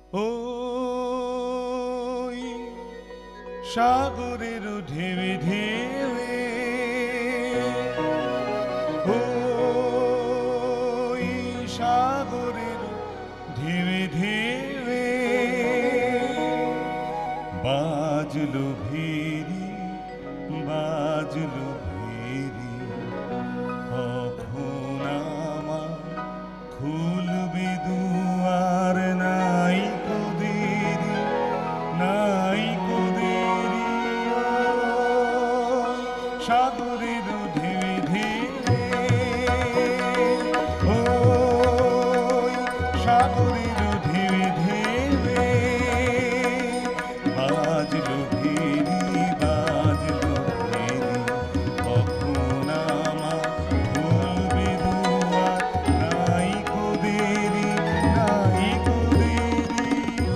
ওই সাগরের ঢেউে ঢেউে, ওই সাগরের ঢেউে ঢেউে বাজলো ভেরি, বাজলো ভেরি, কখন আমার খুলবে দুয়ার, নাই কো দেরি, নাই কো দেরি। সাগরের ঢেউে ঢেউে, ওই সাগরের ঢেউে ঢেউে বাজলো ভেরি, বাজলো ভেরি, কখন আমার খুলবে দুয়ার, নাই কো দেরি, নাই কো দেরি।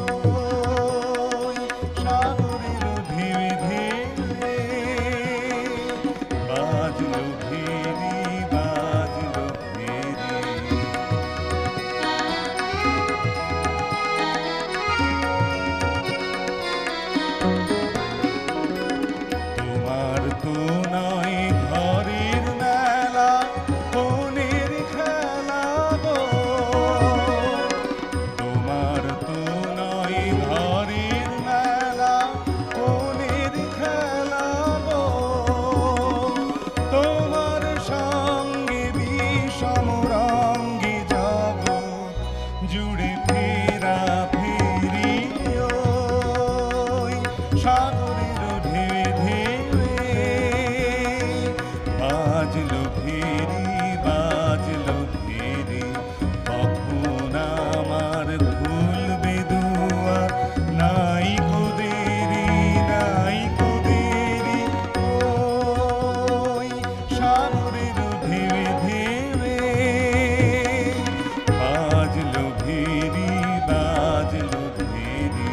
ওই সাগরের ঢেউে ঢেউে বাজলো ভেরি, বাজলো ভেরি। তোমার তো নয় ঘরের মেলা, কোনের খেলা গো। তোমার তো নয় ঘরের মেলা, কোনের খেলা গো। তোমার সঙ্গে বিষম রঙ্গে জগৎ জুড়ে ফেরা ফেরি। ওই সাগরের ঢেউে ঢেউে বাজলো ভেরি, বাজলো ভেরি, কখন আমার খুলবে দুয়ার, নাই কো দেরি, নাই কো দেরি। ওই সাগরের ঢেউে ঢেউে বাজলো ভেরি, বাজলো ভেরি।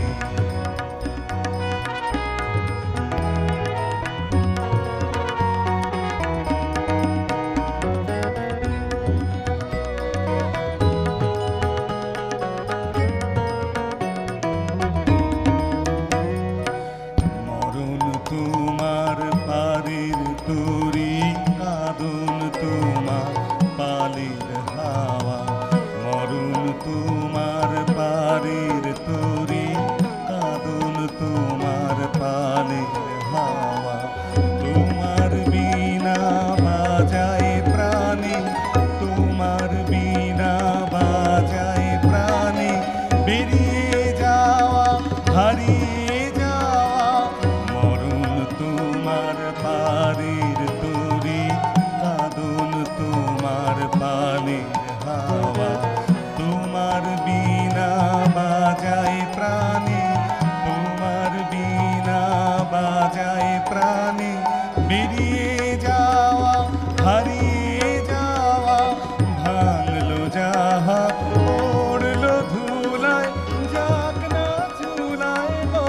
মরণ তোমার পারের তরি, কাঁদন তোমার পালের হাওয়া। মরণ তোমার পারের তরি, কাঁদন তোমার পালের হাওয়া। তোমার বিনা বাজায় প্রাণে, তোমার বিনা বাজায় প্রাণে, বেরিয়ে যাওয়া, হারিয়ে যাওয়া। মরণ তোমার পারের তরি, কাঁদন তোমার পালের হাওয়া। তোমার বিনা বাজায় প্রাণে, তোমার বিনা বাজায় প্রাণে, বেরিয়ে যাওয়া, হারিয়ে যাওয়া। ভাঙলো যাহা, পড়লো ধুলায়, যাক না চুলায় গো।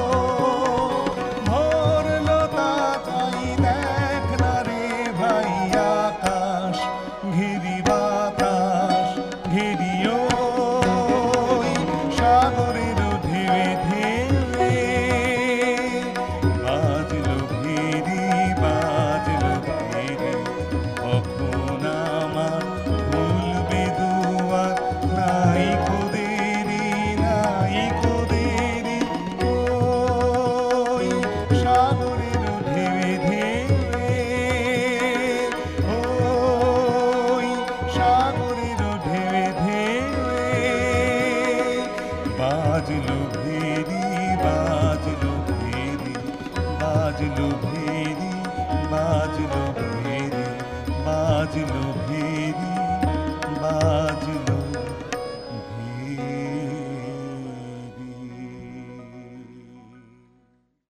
ভরলো তা চাই, দেখ না রে ভাই আকাশ ঘেরি, বাতাস ঘেরি। ওই সাগরের ঢেউে ঢেউে বাজলো ভেরি, বাজলো ভেরি, কখন আমার খুলবে দুয়ার, নাই কো দেরি, নাই কো দেরি। ওই সাগরের ঢেউে ঢেউে, ওই সাগরের ঢেউে ঢেউে বাজলো ভেরি, বাজলো ভেরি, বাজলো ভেরি, বাজলো ভেরি, বাজলো ভেরি, বাজলো